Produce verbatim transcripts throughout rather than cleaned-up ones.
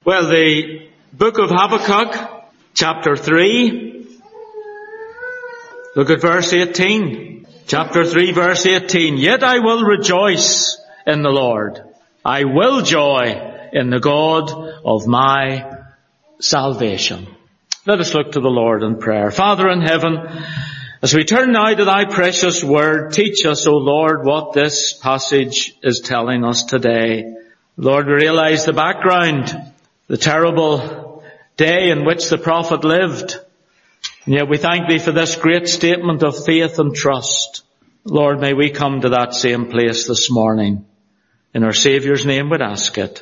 Well, the book of Habakkuk, chapter three, look at verse eighteen. Chapter three, verse eighteen. Yet I will rejoice in the Lord. I will joy in the God of my salvation. Let us look to the Lord in prayer. Father in heaven, as we turn now to thy precious word, teach us, O Lord, what this passage is telling us today. Lord, we realize the background, the terrible day in which the prophet lived. And yet we thank thee for this great statement of faith and trust. Lord, may we come to that same place this morning. In our Saviour's name we'd ask it.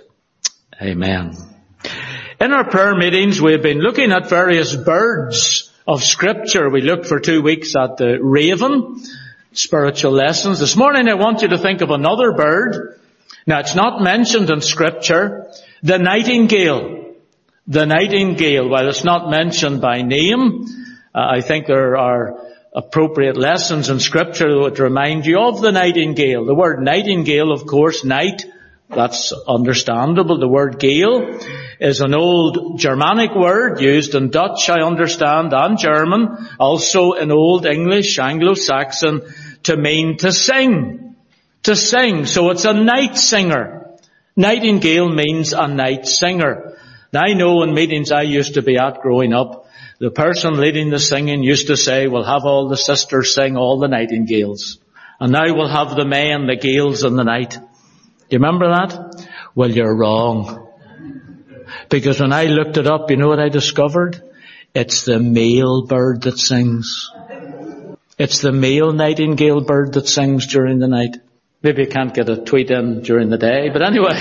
Amen. In our prayer meetings we have been looking at various birds of Scripture. We looked for two weeks at the raven, spiritual lessons. This morning I want you to think of another bird. Now it's not mentioned in Scripture. The nightingale. The nightingale, while it's not mentioned by name, uh, I think there are appropriate lessons in Scripture that would remind you of the nightingale. The word nightingale, of course, night, that's understandable. The word gale is an old Germanic word used in Dutch, I understand, and German, also in Old English, Anglo-Saxon, to mean to sing. To sing. So it's a night singer. Nightingale means a night singer. Now I know in meetings I used to be at growing up, the person leading the singing used to say, we'll have all the sisters sing all the nightingales. And now we'll have the men, the gales in the night. Do you remember that? Well, you're wrong. Because when I looked it up, you know what I discovered? It's the male bird that sings. It's the male nightingale bird that sings during the night. Maybe you can't get a tweet in during the day, but anyway,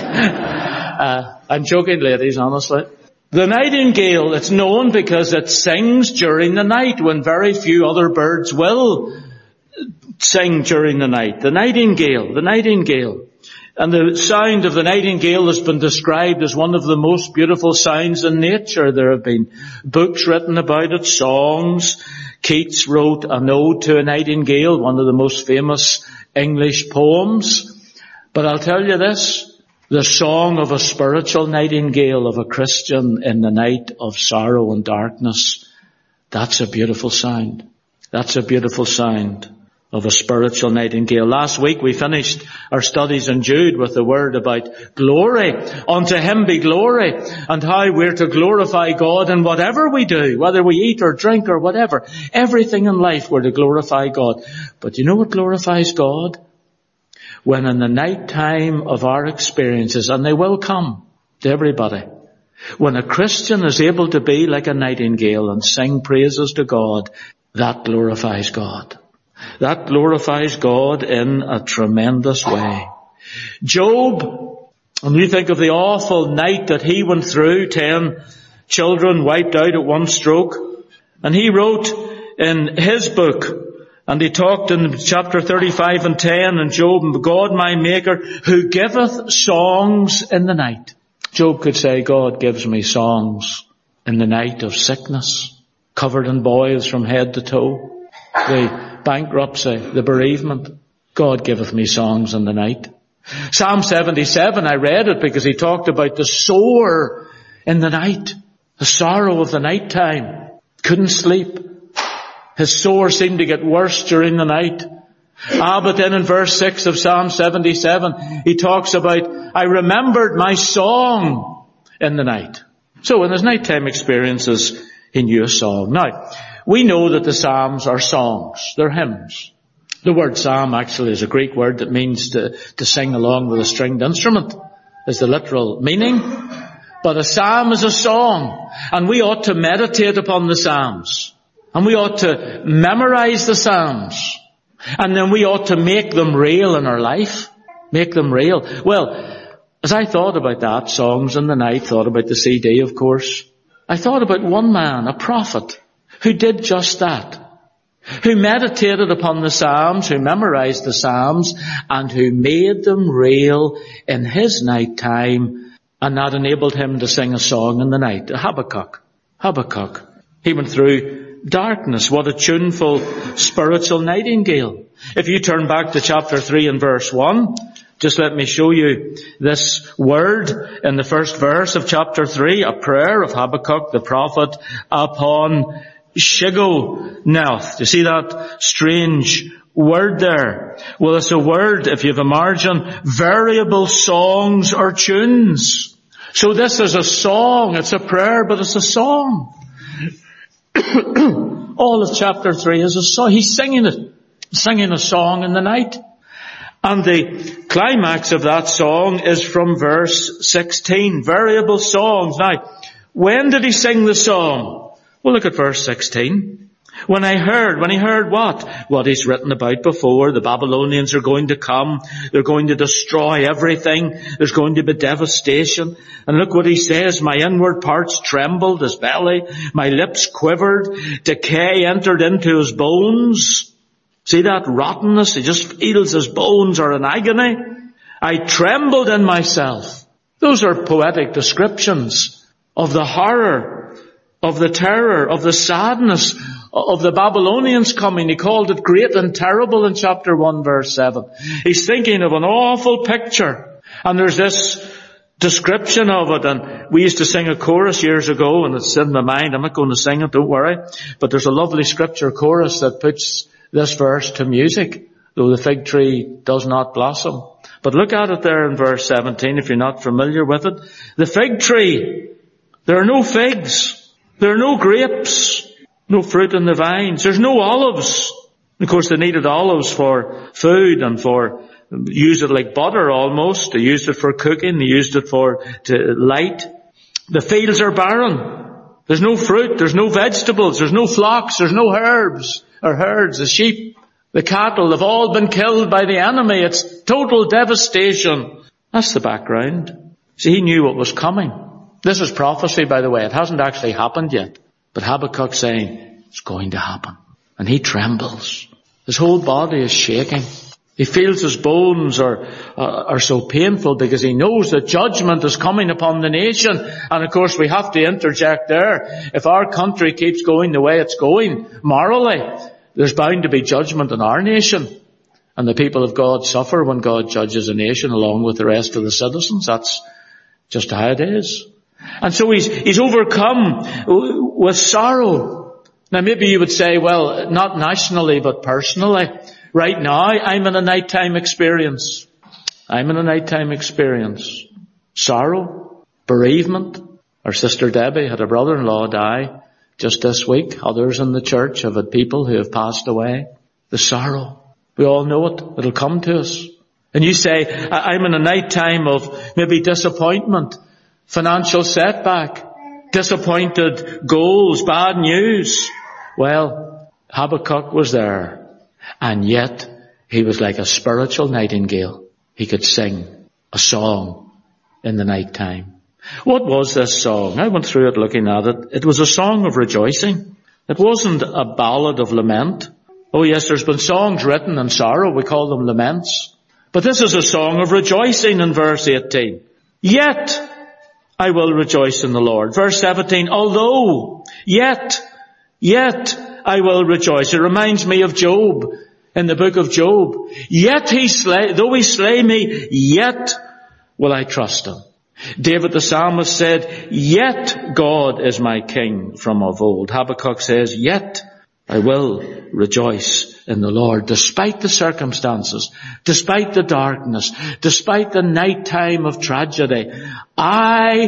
uh, I'm joking, ladies, honestly. The nightingale, it's known because it sings during the night when very few other birds will sing during the night. The nightingale, the nightingale. And the sound of the nightingale has been described as one of the most beautiful sounds in nature. There have been books written about it, songs. Keats wrote an ode to a nightingale, one of the most famous English poems. But I'll tell you this, the song of a spiritual nightingale of a Christian in the night of sorrow and darkness, that's a beautiful sound. That's a beautiful sound of a spiritual nightingale. Last week we finished our studies in Jude with the word about glory. Unto him be glory, and how we're to glorify God in whatever we do, whether we eat or drink or whatever. Everything in life we're to glorify God. But you know what glorifies God? When in the night time of our experiences, and they will come to everybody, when a Christian is able to be like a nightingale and sing praises to God, that glorifies God. That glorifies God in a tremendous way. Job, and you think of the awful night that he went through, ten children wiped out at one stroke. And he wrote in his book, and he talked in chapter thirty-five and ten in Job, God my Maker, who giveth songs in the night. Job could say, God gives me songs in the night of sickness, covered in boils from head to toe. The bankruptcy, the bereavement. God giveth me songs in the night. Psalm seventy-seven, I read it because he talked about the sore in the night. The sorrow of the night time. Couldn't sleep. His sore seemed to get worse during the night. Ah, but then in verse six of Psalm seventy-seven, he talks about, I remembered my song in the night. So in his nighttime experiences, he knew a song. Now, we know that the Psalms are songs. They're hymns. The word psalm actually is a Greek word that means to, to sing along with a stringed instrument, is the literal meaning. But a psalm is a song, and we ought to meditate upon the Psalms. And we ought to memorize the Psalms. And then we ought to make them real in our life. Make them real. Well, as I thought about that, songs in the night, thought about the C D, of course, I thought about one man, a prophet, who did just that, who meditated upon the Psalms, who memorized the Psalms, and who made them real in his night time, and that enabled him to sing a song in the night. Habakkuk. Habakkuk. He went through darkness. What a tuneful spiritual nightingale. If you turn back to chapter three and verse one, Just let me show you this word in the first verse of chapter three, a prayer of Habakkuk the prophet upon Shigionoth. You see that strange word there? Well, it's a word, if you have a margin, variable songs or tunes. So this is a song. It's a prayer, but it's a song. All of chapter three is a song. He's singing it, singing a song in the night. And the climax of that song is from verse sixteen. Variable songs. Now, when did he sing the song? Well, look at verse sixteen. When I heard, when he heard what? What he's written about before. The Babylonians are going to come. They're going to destroy everything. There's going to be devastation. And look what he says. My inward parts trembled, his belly. My lips quivered. Decay entered into his bones. See that rottenness? He just feels his bones are in agony. I trembled in myself. Those are poetic descriptions of the horror, of the terror, of the sadness of the Babylonians coming. He called it great and terrible in chapter one verse seven. He's thinking of an awful picture. And there's this description of it. And we used to sing a chorus years ago, and it's in my mind. I'm not going to sing it, don't worry. But there's a lovely scripture chorus that puts this verse to music, though the fig tree does not blossom. But look at it there in verse seventeen if you're not familiar with it. The fig tree, there are no figs. There are no grapes. No fruit in the vines. There's no olives. Of course, they needed olives for food and for, use it like butter almost. They used it for cooking. They used it for to light. The fields are barren. There's no fruit. There's no vegetables. There's no flocks. There's no herbs or herds. The sheep, the cattle have all been killed by the enemy. It's total devastation. That's the background. See, he knew what was coming. This is prophecy, by the way. It hasn't actually happened yet. But Habakkuk's saying, it's going to happen. And he trembles. His whole body is shaking. He feels his bones are, uh, are so painful because he knows that judgment is coming upon the nation. And of course we have to interject there. If our country keeps going the way it's going, morally, there's bound to be judgment in our nation. And the people of God suffer when God judges a nation along with the rest of the citizens. That's just how it is. And so he's, he's overcome with sorrow. Now maybe you would say, well, not nationally, but personally. Right now, I'm in a nighttime experience. I'm in a nighttime experience. Sorrow, bereavement. Our sister Debbie had a brother-in-law die just this week. Others in the church have had people who have passed away. The sorrow. We all know it. It'll come to us. And you say, I'm in a nighttime of maybe disappointment, financial setback, disappointed goals, bad news. Well, Habakkuk was there. And yet, he was like a spiritual nightingale. He could sing a song in the night time. What was this song? I went through it looking at it. It was a song of rejoicing. It wasn't a ballad of lament. Oh yes, there's been songs written in sorrow. We call them laments. But this is a song of rejoicing in verse eighteen. Yet I will rejoice in the Lord. Verse seventeen, although, yet, yet I will rejoice. It reminds me of Job in the book of Job. Yet he slay, though he slay me, yet will I trust him. David the psalmist said, yet God is my king from of old. Habakkuk says, yet I will rejoice in the Lord, despite the circumstances, despite the darkness, despite the night time of tragedy. I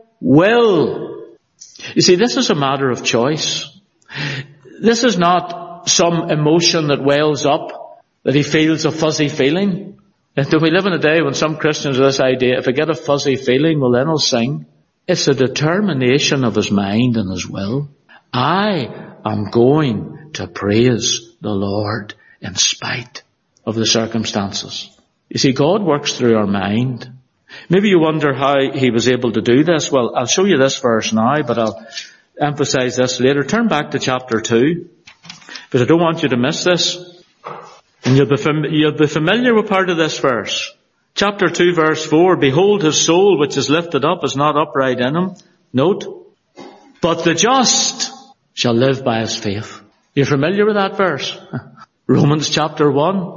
will. You see, this is a matter of choice. This is not some emotion that wells up, that he feels a fuzzy feeling. And do we live in a day when some Christians have this idea, if I get a fuzzy feeling, well then I'll sing. It's a determination of his mind and his will. I am going to praise the Lord in spite of the circumstances. You see, God works through our mind. Maybe you wonder how he was able to do this. Well, I'll show you this verse now, but I'll emphasize this later. Turn back to chapter two, because I don't want you to miss this. And you'll be, fam- you'll be familiar with part of this verse. Chapter two, verse four, behold, his soul which is lifted up is not upright in him. Note, but the just shall live by his faith. You're familiar with that verse? Romans chapter one.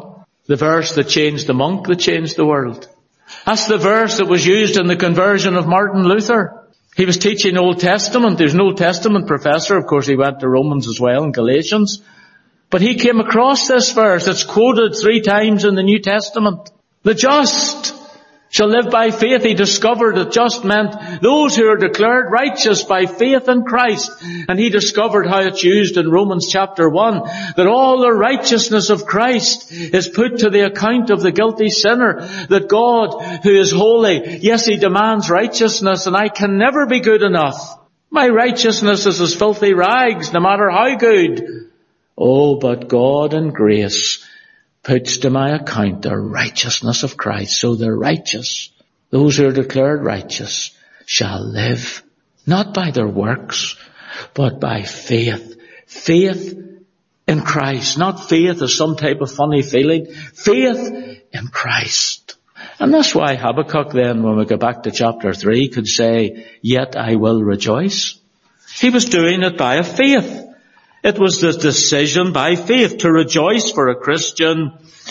The verse that changed the monk, that changed the world. That's the verse that was used in the conversion of Martin Luther. He was teaching Old Testament. He was an Old Testament professor. Of course, he went to Romans as well and Galatians. But he came across this verse. It's quoted three times in the New Testament. The just shall live by faith. He discovered that just meant those who are declared righteous by faith in Christ. And he discovered how it's used in Romans chapter one, that all the righteousness of Christ is put to the account of the guilty sinner, that God, who is holy, yes, he demands righteousness, and I can never be good enough. My righteousness is as filthy rags, no matter how good. Oh, but God in grace puts to my account the righteousness of Christ. So the righteous, those who are declared righteous, shall live, not by their works, but by faith. Faith in Christ, not faith as some type of funny feeling. Faith in Christ. And that's why Habakkuk then, when we go back to chapter three, could say, yet I will rejoice. He was doing it by a faith. It was the decision by faith. To rejoice for a Christian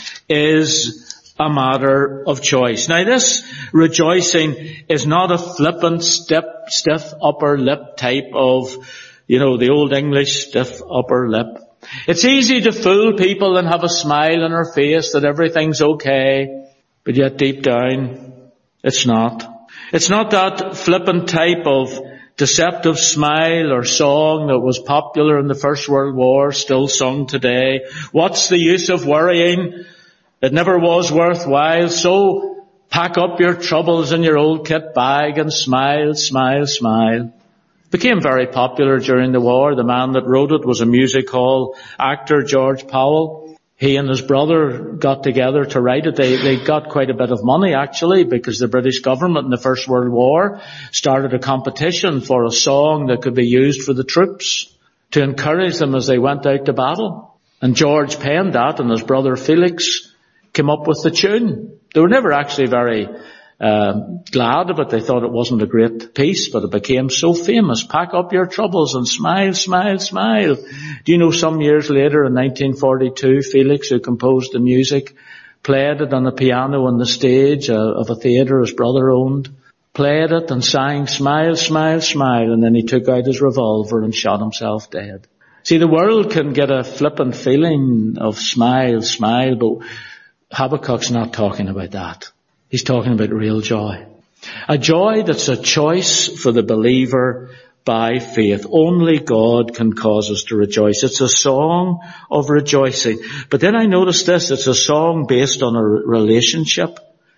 is a matter of choice. Now this rejoicing is not a flippant, stiff, stiff upper lip type of, you know, the old English stiff upper lip. It's easy to fool people and have a smile on her face that everything's okay, but yet deep down, it's not. It's not that flippant type of deceptive smile or song that was popular in the First World War, still sung today. What's the use of worrying? It never was worthwhile. So pack up your troubles in your old kit bag and smile, smile, smile. It became very popular during the war. The man that wrote it was a music hall actor, George Powell. He and his brother got together to write it. They, they got quite a bit of money actually, because the British government in the First World War started a competition for a song that could be used for the troops to encourage them as they went out to battle. And George penned that, and his brother Felix came up with the tune. They were never actually very uh, glad of it. They thought it wasn't a great piece, but it became so famous. Pack up your troubles and smile, smile, smile. Do you know some years later in nineteen forty-two, Felix, who composed the music, played it on the piano on the stage uh, of a theatre his brother owned, played it and sang smile, smile, smile, and then he took out his revolver and shot himself dead. See, the world can get a flippant feeling of smile, smile, but Habakkuk's not talking about that. He's talking about real joy. A joy that's a choice for the believer by faith. Only God can cause us to rejoice. It's a song of rejoicing. But then I noticed this, it's a song based on a relationship.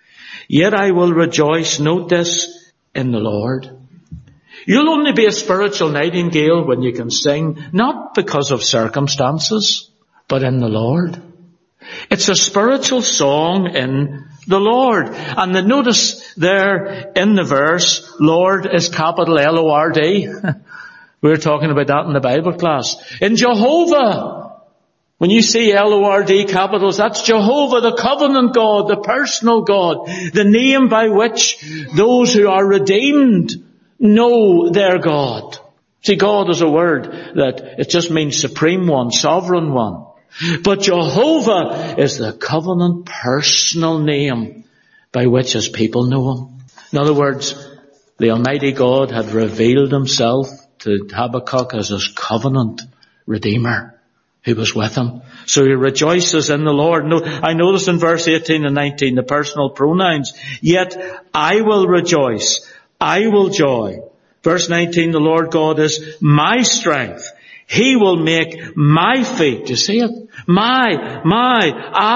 Yet I will rejoice, note this, in the Lord. You'll only be a spiritual nightingale when you can sing, not because of circumstances, but in the Lord. It's a spiritual song in the Lord. And the notice there in the verse, Lord is capital L O R D. We were talking about that in the Bible class. In Jehovah, when you see L O R D capitals, that's Jehovah, the covenant God, the personal God, the name by which those who are redeemed know their God. See, God is a word that it just means supreme one, sovereign one. But Jehovah is the covenant personal name by which his people know him. In other words, the Almighty God had revealed himself to Habakkuk as his covenant redeemer who was with him. So he rejoices in the Lord. No, I noticed in verse eighteen and nineteen the personal pronouns. Yet I will rejoice. I will joy. Verse nineteen, the Lord God is my strength. He will make my feet. Do you see it? My, my,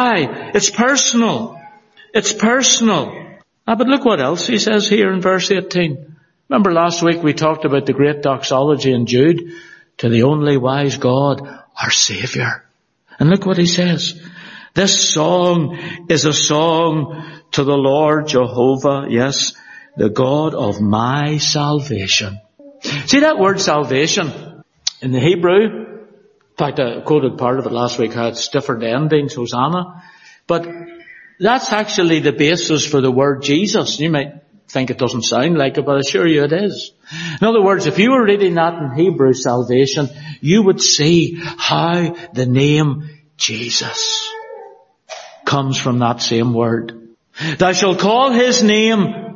I. It's personal. It's personal. Ah, but look what else he says here in verse eighteen. Remember last week we talked about the great doxology in Jude. To the only wise God, our Saviour. And look what he says. This song is a song to the Lord Jehovah, yes, the God of my salvation. See that word salvation? In the Hebrew, in fact I quoted part of it last week, how it's different endings, Hosanna. But that's actually the basis for the word Jesus. You might think it doesn't sound like it, but I assure you it is. In other words, if you were reading that in Hebrew, salvation, you would see how the name Jesus comes from that same word. Thou shalt call his name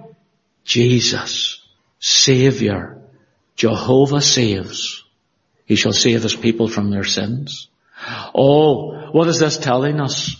Jesus, Saviour, Jehovah saves. He shall save his people from their sins. Oh, what is this telling us?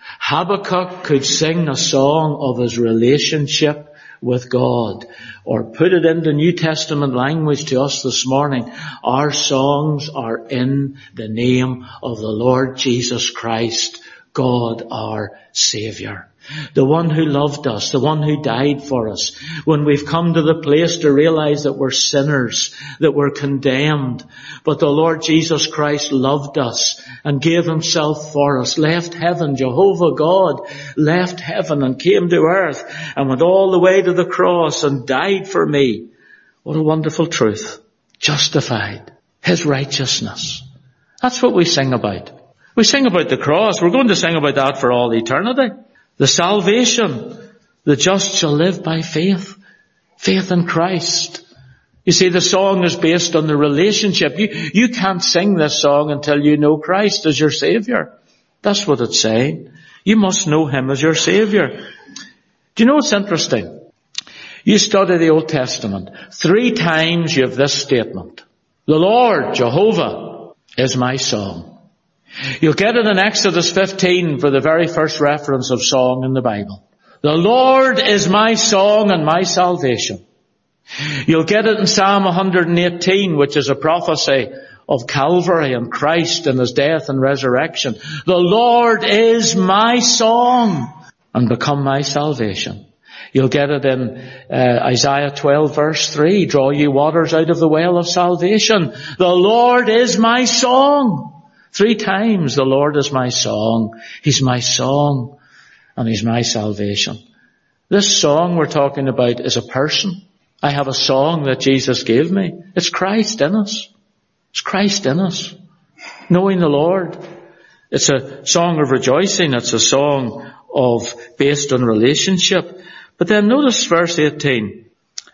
Habakkuk could sing a song of his relationship with God, or put it into New Testament language to us this morning. Our songs are in the name of the Lord Jesus Christ, God our Saviour. The one who loved us, the one who died for us. When we've come to the place to realize that we're sinners, that we're condemned, but the Lord Jesus Christ loved us and gave himself for us, left heaven, Jehovah God left heaven and came to earth and went all the way to the cross and died for me. What a wonderful truth. Justified. His righteousness. That's what we sing about. We sing about the cross. We're going to sing about that for all eternity. The salvation, the just shall live by faith. Faith in Christ. You see, the song is based on the relationship. You, you can't sing this song until you know Christ as your Saviour. That's what it's saying. You must know him as your Saviour. Do you know what's interesting? You study the Old Testament. Three times you have this statement. The Lord, Jehovah, is my song. You'll get it in Exodus fifteen for the very first reference of song in the Bible. The Lord is my song and my salvation. You'll get it in Psalm one eighteen, which is a prophecy of Calvary and Christ and his death and resurrection. The Lord is my song and become my salvation. You'll get it in uh, Isaiah twelve verse three. Draw ye waters out of the well of salvation. The Lord is my song. Three times the Lord is my song. He's my song and he's my salvation. This song we're talking about is a person. I have a song that Jesus gave me. It's Christ in us. It's Christ in us. Knowing the Lord. It's a song of rejoicing. It's a song of based on relationship. But then notice verse eighteen.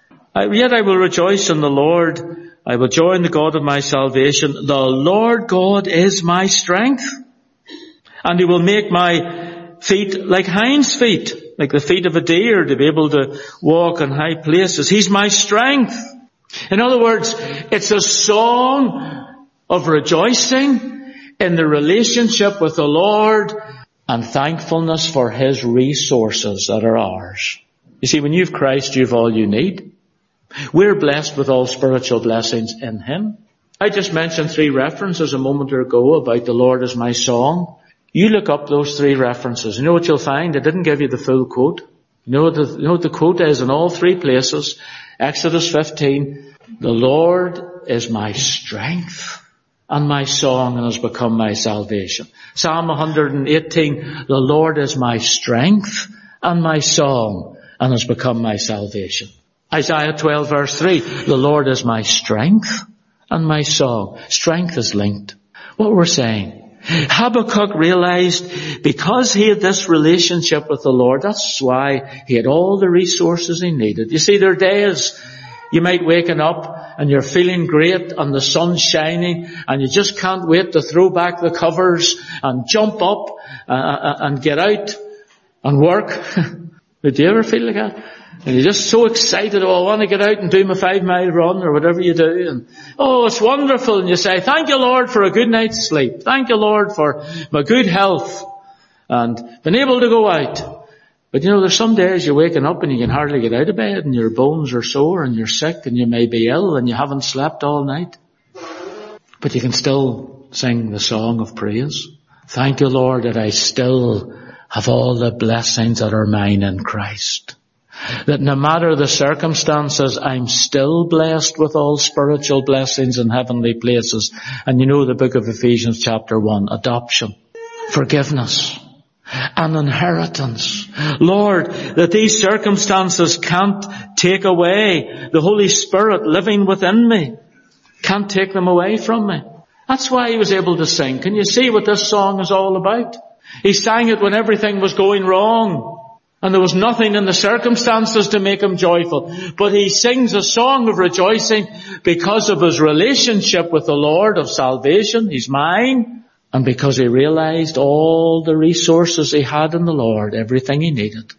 Yet I will rejoice in the Lord. I will join the God of my salvation. The Lord God is my strength. And he will make my feet like hinds' feet, like the feet of a deer, to be able to walk in high places. He's my strength. In other words, it's a song of rejoicing in the relationship with the Lord and thankfulness for his resources that are ours. You see, when you've Christ, you've all you need. We're blessed with all spiritual blessings in him. I just mentioned three references a moment ago about the Lord is my song. You look up those three references. You know what you'll find? I didn't give you the full quote. You know what the, you know what the quote is in all three places? Exodus fifteen. The Lord is my strength and my song and has become my salvation. Psalm one eighteen. The Lord is my strength and my song and has become my salvation. Isaiah twelve verse three, the Lord is my strength and my song. Strength is linked. What we're saying, Habakkuk realized because he had this relationship with the Lord, that's why he had all the resources he needed. You see, there are days you might waken up and you're feeling great and the sun's shining and you just can't wait to throw back the covers and jump up uh, and get out and work. Did you ever feel like that? And you're just so excited, oh, I want to get out and do my five mile run or whatever you do. And, oh, it's wonderful. And you say, thank you, Lord, for a good night's sleep. Thank you, Lord, for my good health and being able to go out. But you know, there's some days you're waking up and you can hardly get out of bed and your bones are sore and you're sick and you may be ill and you haven't slept all night. But you can still sing the song of praise. Thank you, Lord, that I still have all the blessings that are mine in Christ. That no matter the circumstances, I'm still blessed with all spiritual blessings in heavenly places. And you know the book of Ephesians chapter one, adoption, forgiveness, and inheritance. Lord, that these circumstances can't take away the Holy Spirit living within me. Can't take them away from me. That's why he was able to sing. Can you see what this song is all about? He sang it when everything was going wrong. And there was nothing in the circumstances to make him joyful. But he sings a song of rejoicing because of his relationship with the Lord of salvation. He's mine. And because he realized all the resources he had in the Lord, everything he needed,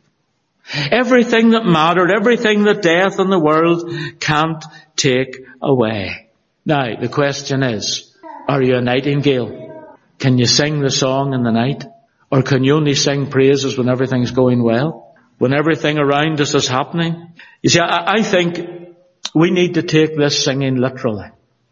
everything that mattered, everything that death and the world can't take away. Now, the question is, are you a nightingale? Can you sing the song in the night? Or can you only sing praises when everything's going well? When everything around us is happening? You see, I, I think we need to take this singing literally.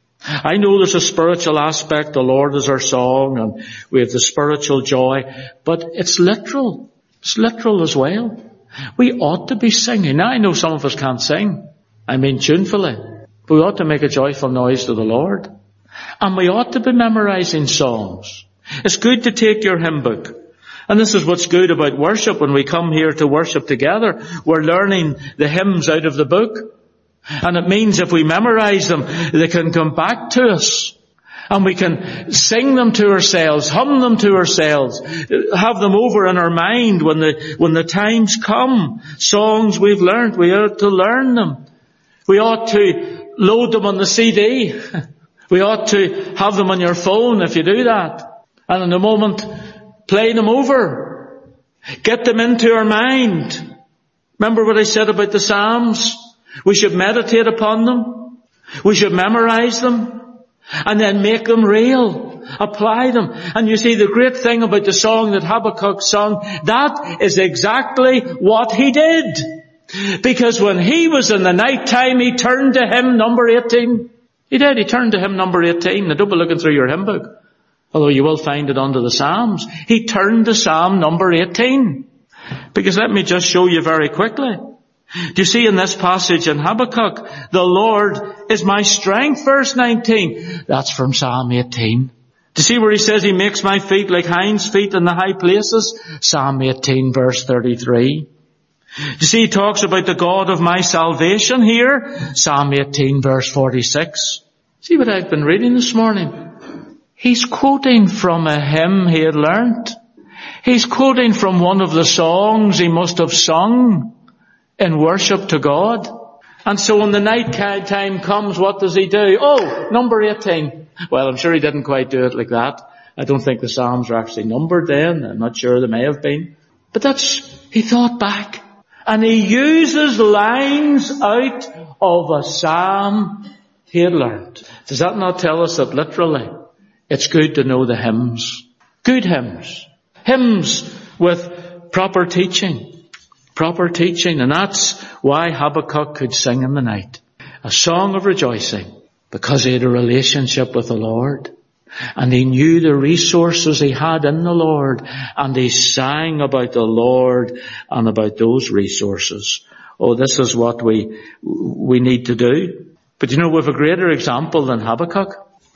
I know there's a spiritual aspect. The Lord is our song and we have the spiritual joy. But it's literal. It's literal as well. We ought to be singing. Now, I know some of us can't sing. I mean tunefully. But we ought to make a joyful noise to the Lord. And we ought to be memorizing songs. It's good to take your hymn book. And this is what's good about worship. When we come here to worship together, we're learning the hymns out of the book. And it means if we memorize them, they can come back to us. And we can sing them to ourselves, hum them to ourselves, have them over in our mind when the, when the times come. Songs we've learned, we ought to learn them. We ought to load them on the C D. We ought to have them on your phone if you do that. And in a moment, play them over. Get them into our mind. Remember what I said about the Psalms? We should meditate upon them. We should memorize them. And then make them real. Apply them. And you see, the great thing about the song that Habakkuk sung, that is exactly what he did. Because when he was in the night time, he turned to hymn number eighteen. He did. He turned to hymn number eighteen. Now don't be looking through your hymn book, although you will find it under the Psalms. He turned to Psalm number eighteen. Because let me just show you very quickly. Do you see in this passage in Habakkuk, the Lord is my strength, verse nineteen. That's from Psalm eighteen. Do you see where he says he makes my feet like hinds' feet in the high places? Psalm eighteen, verse thirty-three. Do you see he talks about the God of my salvation here? Psalm eighteen, verse forty-six. See what I've been reading this morning? He's quoting from a hymn he had learnt. He's quoting from one of the songs he must have sung in worship to God. And so when the night time comes, what does he do? Oh, number eighteen. Well, I'm sure he didn't quite do it like that. I don't think the Psalms are actually numbered then. I'm not sure they may have been. But that's, he thought back. And he uses lines out of a psalm he had learned. Does that not tell us that literally it's good to know the hymns? Good hymns. Hymns with proper teaching. Proper teaching. And that's why Habakkuk could sing in the night. A song of rejoicing. Because he had a relationship with the Lord. And he knew the resources he had in the Lord. And he sang about the Lord and about those resources. Oh, this is what we, we need to do. But you know, we have a greater example than Habakkuk.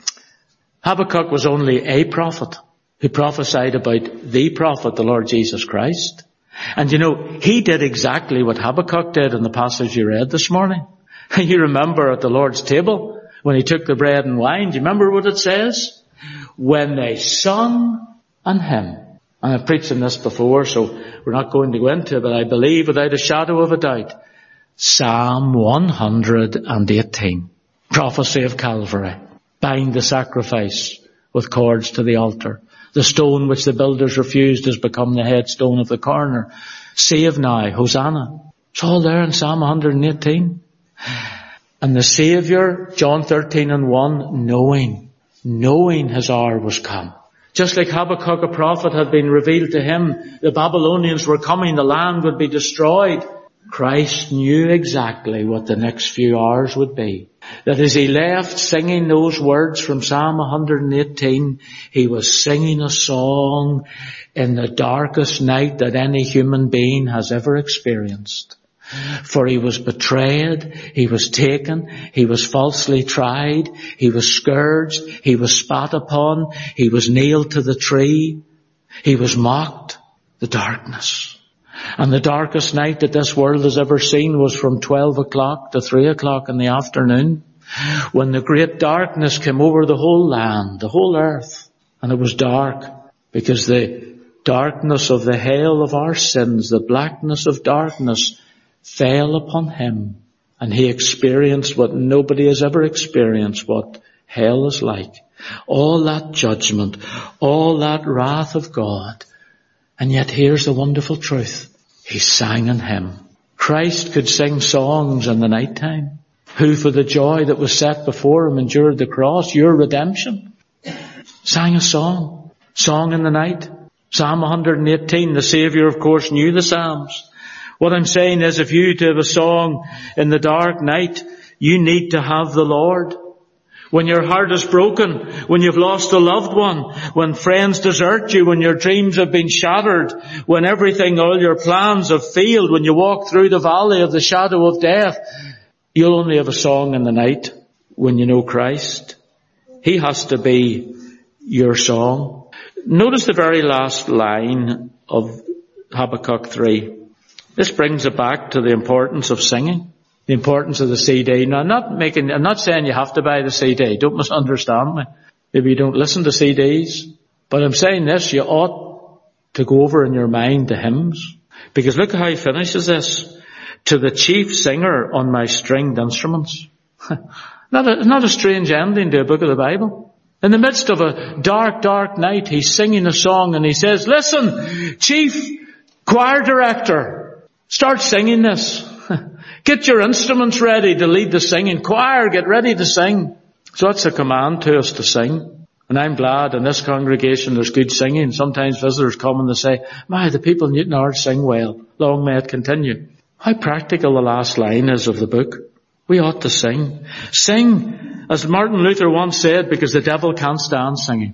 Habakkuk was only a prophet who prophesied about the prophet, the Lord Jesus Christ. And you know, he did exactly what Habakkuk did in the passage you read this morning. You remember at the Lord's table, when he took the bread and wine, do you remember what it says? When they sung an hymn. And I've preached on this before, so we're not going to go into it, but I believe without a shadow of a doubt, Psalm one hundred eighteen, prophecy of Calvary. Bind the sacrifice with cords to the altar. The stone which the builders refused has become the headstone of the corner. Save now, Hosanna. It's all there in Psalm one hundred eighteen. And the Saviour, John thirteen and one, knowing, knowing his hour was come. Just like Habakkuk, a prophet, had been revealed to him, the Babylonians were coming, the land would be destroyed. Christ knew exactly what the next few hours would be. That as he left singing those words from Psalm one hundred eighteen, he was singing a song in the darkest night that any human being has ever experienced. For he was betrayed, he was taken, he was falsely tried, he was scourged, he was spat upon, he was nailed to the tree, he was mocked. The darkness. And the darkest night that this world has ever seen was from twelve o'clock to three o'clock in the afternoon, when the great darkness came over the whole land, the whole earth. And it was dark because the darkness of the hail of our sins, the blackness of darkness, fell upon him. And he experienced what nobody has ever experienced, what hell is like. All that judgment, all that wrath of God. And yet here's the wonderful truth. He sang an hymn. Christ could sing songs in the night time. Who for the joy that was set before him endured the cross, your redemption. Sang a song. Song in the night. Psalm one hundred eighteen, the Saviour of course knew the Psalms. What I'm saying is if you to have a song in the dark night, you need to have the Lord. When your heart is broken, when you've lost a loved one, when friends desert you, when your dreams have been shattered, when everything, all your plans have failed, when you walk through the valley of the shadow of death, you'll only have a song in the night when you know Christ. He has to be your song. Notice the very last line of Habakkuk three. This brings it back to the importance of singing, the importance of the C D. Now, I'm not making, I'm not saying you have to buy the C D. Don't misunderstand me. Maybe you don't listen to C Ds. But I'm saying this, you ought to go over in your mind the hymns. Because look how he finishes this. To the chief singer on my stringed instruments. not, a, not a strange ending to a book of the Bible. In the midst of a dark, dark night, he's singing a song and he says, listen, chief choir director, start singing this. Get your instruments ready to lead the singing. Choir, get ready to sing. So that's a command to us to sing. And I'm glad in this congregation there's good singing. Sometimes visitors come and they say, my, the people in Newtownards sing well. Long may it continue. How practical the last line is of the book. We ought to sing. Sing, as Martin Luther once said, because the devil can't stand singing.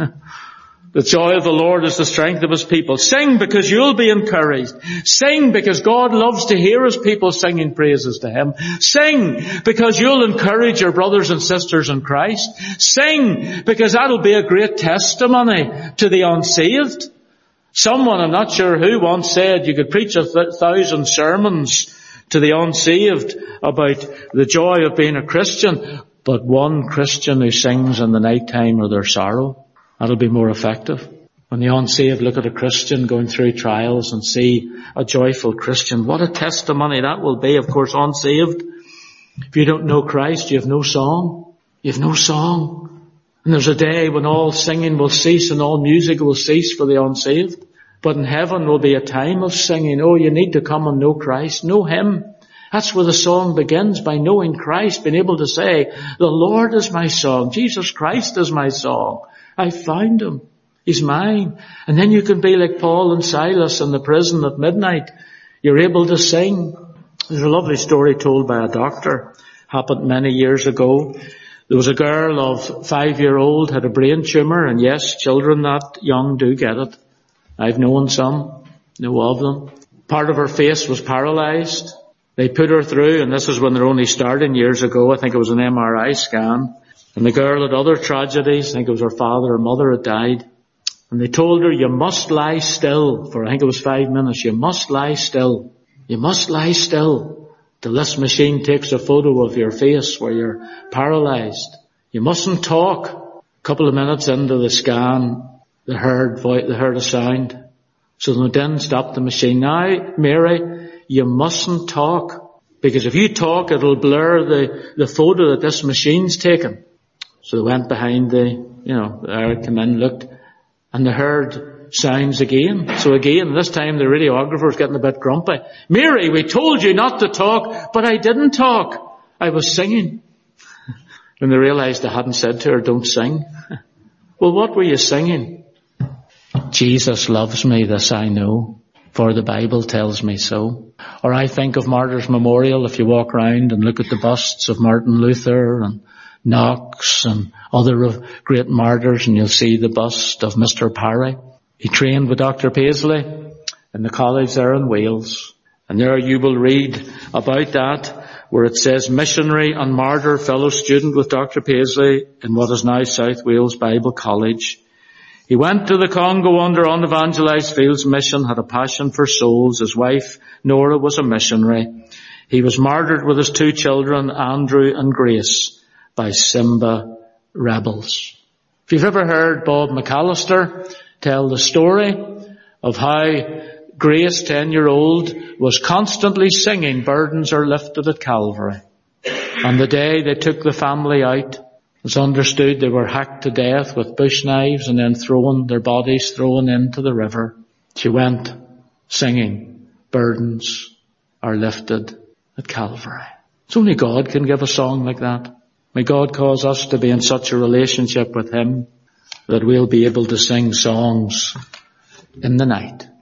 The joy of the Lord is the strength of his people. Sing because you'll be encouraged. Sing because God loves to hear his people singing praises to him. Sing because you'll encourage your brothers and sisters in Christ. Sing because that'll be a great testimony to the unsaved. Someone, I'm not sure who, once said you could preach a th- thousand sermons to the unsaved about the joy of being a Christian, but one Christian who sings in the night time of their sorrow, that'll be more effective. When the unsaved look at a Christian going through trials and see a joyful Christian, what a testimony that will be. Of course, unsaved, if you don't know Christ, you have no song. You have no song. And there's a day when all singing will cease and all music will cease for the unsaved. But in heaven will be a time of singing. Oh, you need to come and know Christ. Know him. That's where the song begins, by knowing Christ, being able to say, the Lord is my song. Jesus Christ is my song. I found him. He's mine. And then you can be like Paul and Silas in the prison at midnight. You're able to sing. There's a lovely story told by a doctor. Happened many years ago. There was a girl of five-year-old, had a brain tumour, and yes, children that young do get it. I've known some, know of them. Part of her face was paralysed. They put her through, and this is when they're only starting years ago. I think it was an M R I scan. And the girl had other tragedies. I think it was her father or mother had died. And they told her, you must lie still for, I think it was five minutes. You must lie still. You must lie still till this machine takes a photo of your face where you're paralysed. You mustn't talk. A couple of minutes into the scan, they heard, they heard a sound. So they didn't stop the machine. Now, Mary, you mustn't talk. Because if you talk, it'll blur the, the photo that this machine's taken. So they went behind the, you know, there came in, looked, and they heard sounds again. So again, this time the radiographer's getting a bit grumpy. Mary, we told you not to talk, but I didn't talk. I was singing. When they realised they hadn't said to her, don't sing. Well, what were you singing? Jesus loves me, this I know, for the Bible tells me so. Or I think of Martyrs' Memorial, if you walk around and look at the busts of Martin Luther and Knox and other great martyrs, and you'll see the bust of Mister Parry. He trained with Doctor Paisley in the college there in Wales. And there you will read about that, where it says missionary and martyr fellow student with Doctor Paisley in what is now South Wales Bible College. He went to the Congo under unevangelized fields mission, had a passion for souls. His wife, Nora, was a missionary. He was martyred with his two children, Andrew and Grace, by Simba rebels. If you've ever heard Bob McAllister tell the story of how Grace, ten-year-old, was constantly singing Burdens Are Lifted at Calvary. On the day they took the family out, It's understood they were hacked to death with bush knives and then thrown, their bodies thrown into the river. She went singing, burdens are lifted at Calvary. It's only God can give a song like that. May God cause us to be in such a relationship with Him that we'll be able to sing songs in the night.